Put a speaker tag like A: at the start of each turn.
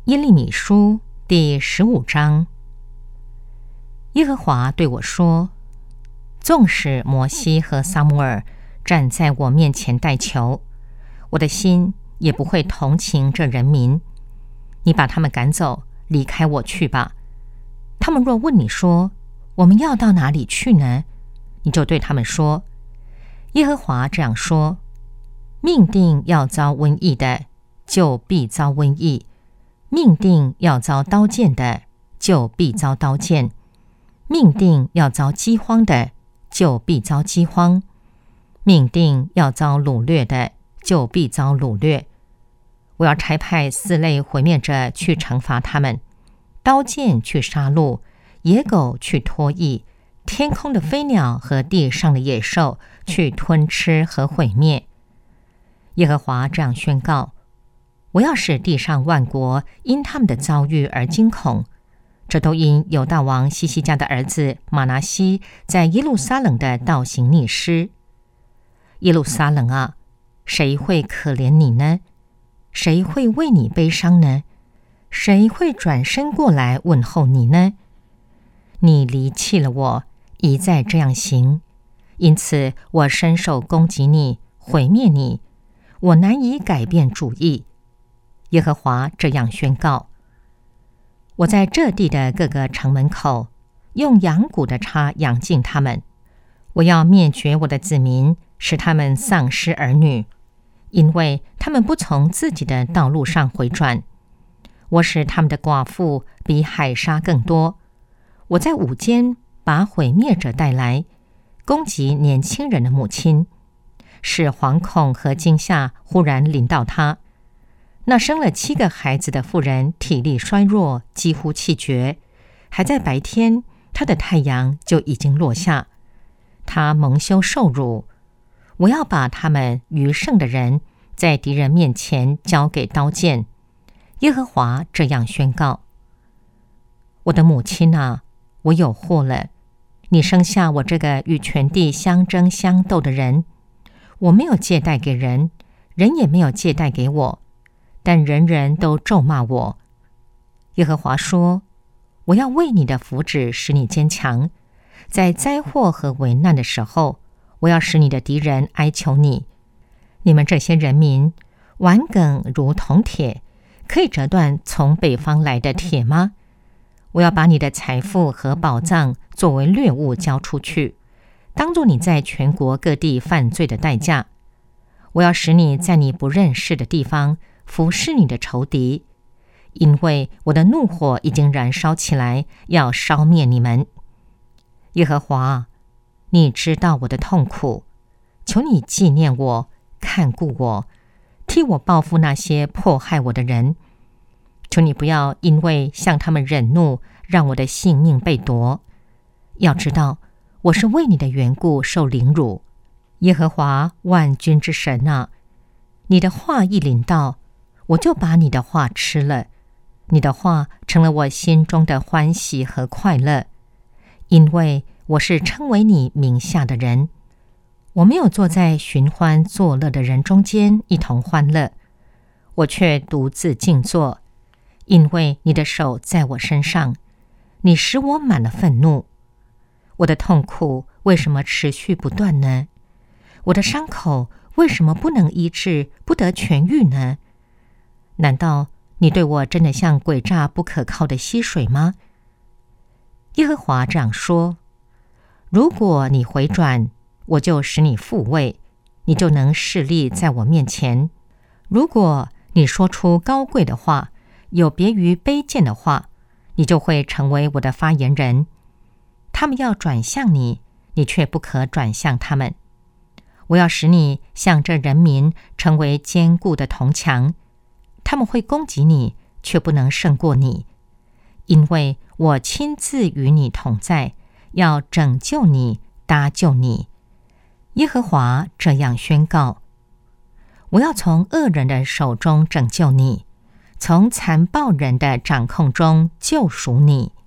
A: 耶利米书第15章。耶和华对我说：纵使摩西和撒母耳站在我面前代求，我的心也不会同情这人民。你把他们赶走，离开我去吧。他们若问你说：我们要到哪里去呢？你就对他们说：耶和华这样说：命定要遭瘟疫的，就必遭瘟疫；命定要遭刀剑的，就必遭刀剑；命定要遭饥荒的，就必遭饥荒；命定要遭掳掠的，就必遭掳掠。我要差派4类毁灭者去惩罚他们：刀剑去杀戮，野狗去脱役，天空的飞鸟和地上的野兽去吞吃和毁灭。耶和华这样宣告：我要使地上万国因他们的遭遇而惊恐，这都因犹大王西西家的儿子玛拿西在耶路撒冷的倒行逆施。耶路撒冷啊，谁会可怜你呢？谁会为你悲伤呢？谁会转身过来问候你呢？你离弃了我，一再这样行，因此我伸手攻击你，毁灭你，我难以改变主意。耶和华这样宣告：我在这地的各个城门口，用羊骨的叉养尽他们。我要灭绝我的子民，使他们丧失儿女，因为他们不从自己的道路上回转。我使他们的寡妇比海沙更多。我在午间把毁灭者带来，攻击年轻人的母亲，使惶恐和惊吓忽然临到他。那生了7个孩子的妇人体力衰弱，几乎气绝，还在白天，她的太阳就已经落下。她蒙羞受辱。我要把他们余剩的人在敌人面前交给刀剑。耶和华这样宣告：我的母亲啊，我有祸了！你生下我这个与全地相争相斗的人。我没有借贷给人，人也没有借贷给我，但人人都咒骂我。耶和华说：我要为你的福祉使你坚强，在灾祸和危难的时候，我要使你的敌人哀求你。你们这些人民，顽梗如铜铁，可以折断从北方来的铁吗？我要把你的财富和宝藏作为掠物交出去，当作你在全国各地犯罪的代价。我要使你在你不认识的地方服侍你的仇敌，因为我的怒火已经燃烧起来，要烧灭你们。耶和华，你知道我的痛苦，求你纪念我，看顾我，替我报复那些迫害我的人。求你不要因为向他们忍怒，让我的性命被夺。要知道，我是为你的缘故受凌辱。耶和华万军之神啊，你的话一临到，我就把你的话吃了。你的话成了我心中的欢喜和快乐，因为我是称为你名下的人。我没有坐在寻欢作乐的人中间一同欢乐，我却独自静坐，因为你的手在我身上，你使我满了愤怒。我的痛苦为什么持续不断呢？我的伤口为什么不能医治，不得痊愈呢？难道你对我真的像诡诈不可靠的溪水吗？耶和华这样说：如果你回转，我就使你复位，你就能侍立在我面前。如果你说出高贵的话，有别于卑贱的话，你就会成为我的发言人。他们要转向你，你却不可转向他们。我要使你像这人民成为坚固的铜墙，他们会攻击你，却不能胜过你，因为我亲自与你同在，要拯救你，搭救你。耶和华这样宣告：我要从恶人的手中拯救你，从残暴人的掌控中救赎你。